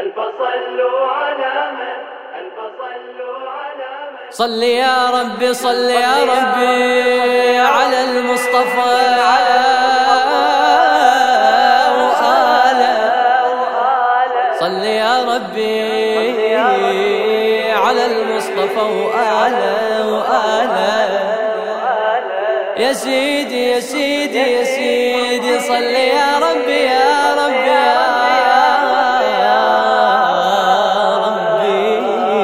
صل يا ربي صل يا ربي على المصطفى وآله. صل يا ربي على المصطفى وآله. يا سيدي يا سيدي يا سيدي صل يا ربي يا ربي يا ربي.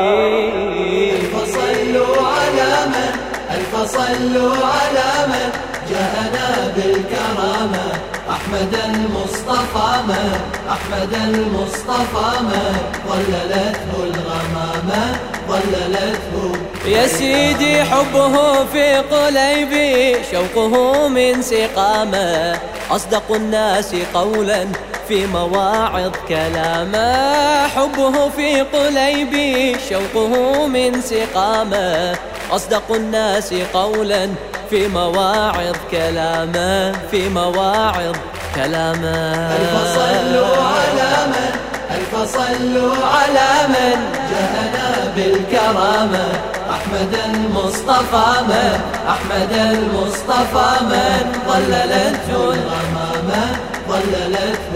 صلوا على من جاءنا بالكرامة أحمد المصطفى من أحمد المصطفى من ظللته الغمامة ظللته. يا سيدي حبه في قليبي شوقه من سقامه أصدق الناس قولا في مواعظ كلامه. حبه في قليبي شوقه من سقامه أصدق الناس قولا في مواعظ كلامه في مواعظ كلامه. صلوا على من صلوا على من جاءنا بالكرامة أحمد المصطفى من أحمد المصطفى من ظللته الغمامة ظللته.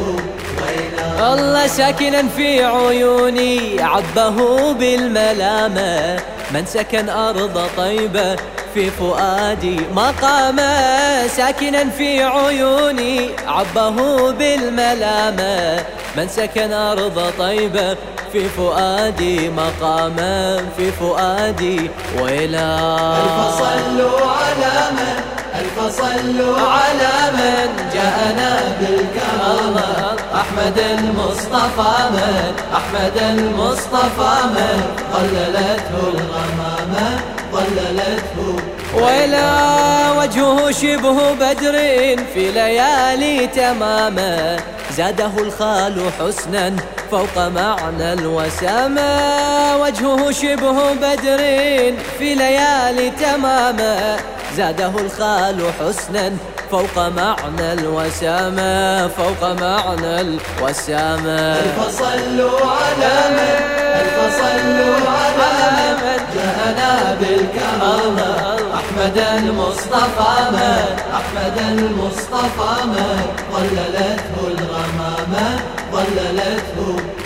الله ساكنا في عيوني عبه بالملامة من سكن أرض طيبة في فؤادي مقامه. ساكنا في عيوني عبه بالملامة من سكن أرض طيبة في فؤادي مقامه في فؤادي ويلا. صلوا على من صلوا على من جاءنا بالكرامة أحمد المصطفى من أحمد المصطفى من ظللته الغمامة ظللته. ويلا وجهه شبه بدر في ليالي تمامه زاده الخال حسنا فوق معنى الوسامة. وجهه شبه بدر في ليالي تمامه زاده الخال حسنا فوق معنى الوسامة فوق معنى الوسامة. صلوا على من صلوا على من جاءنا بالكرامة أحمد المصطفى من أحمد المصطفى من ظللته الغمامة ظللته.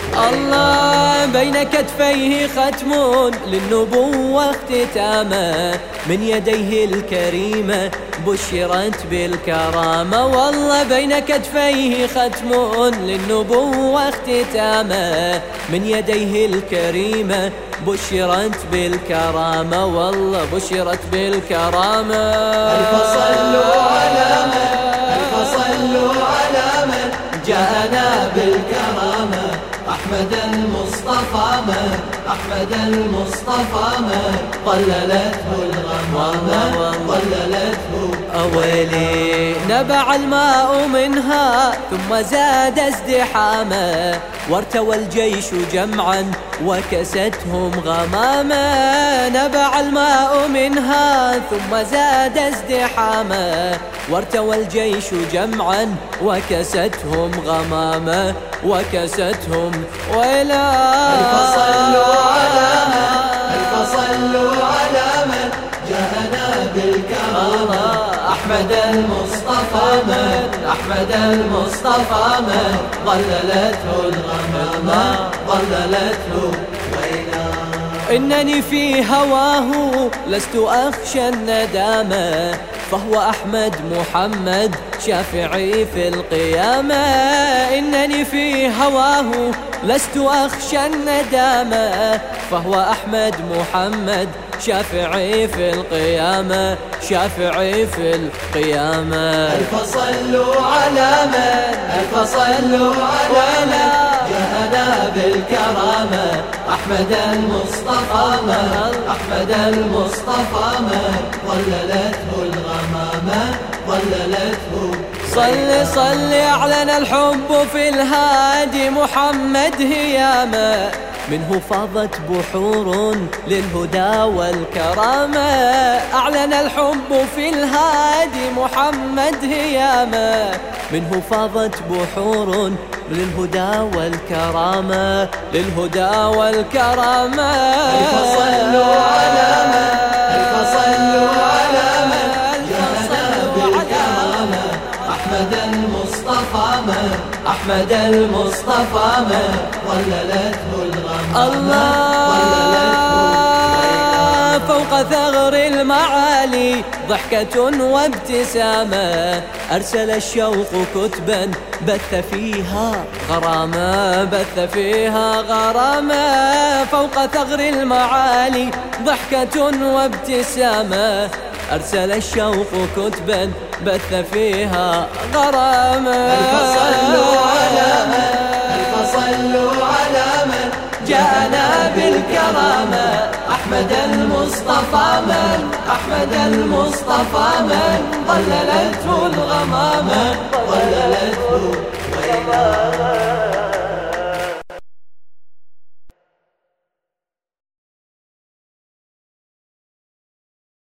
الله بين كتفيه ختم للنبوة اختتامه من يديه الكريمة بشرت بالكرامة. والله بين كتفيه ختم للنبوة اختتامه من يديه الكريمة بشرت بالكرامة. والله بشرت بالكرامة. صلوا على من صلوا على من جاءنا بالكرامة أحمد المصطفى من أحمد المصطفى من ظللته الغمامة ظللته. أولي نبع الماء منها ثم زاد ازدحاما وارتوى الجيش جمعا وكستهم غماما. نبع الماء منها ثم زاد ازدحاما وارتوى الجيش جمعا وكستهم غماما وكستهم ويلا. صلوا على من صلوا على من جاءنا بالكرامة أحمد المصطفى من أحمد المصطفى من ظللته الغمامة ظللته ويلا. إنني في هواه لست أخشى الندامة فهو أحمد محمد شافعي في القيامة. إنني في هواه لست أخشى الندامة فهو أحمد محمد شافعي في القيامة شافعي في القيامة. صلوا على من صلوا على من جاءنا بالكرامة أحمد المصطفى من أحمد المصطفى من ظللته الغمامة ظللته. صل أعلن الحب في الهادي محمد هياما منه فاضت بحور للهدى والكرامة، أعلن الحب في الهادي محمد هيامة، منه فاضت بحور للهدى والكرامة، للهدى والكرامة. ألف صلوا على من، ألف صلوا على من جاءنا بالكرامة، أحمد المصطفى من، أحمد المصطفى من ظللته الغمامة. فوق ثغر المعالي ضحكة وابتسامة، أرسل الشوق كتبا بث فيها غرامة، بث فيها غرامة. فوق ثغر المعالي ضحكة وابتسامة، أرسل الشوق كتبا بث فيها غرامة. ألف صلوا على من، ألف صلوا على من جاءنا بالكرامة، أحمد المصطفى من، أحمد المصطفى من ظللته الغمامة، ظللته وينامه.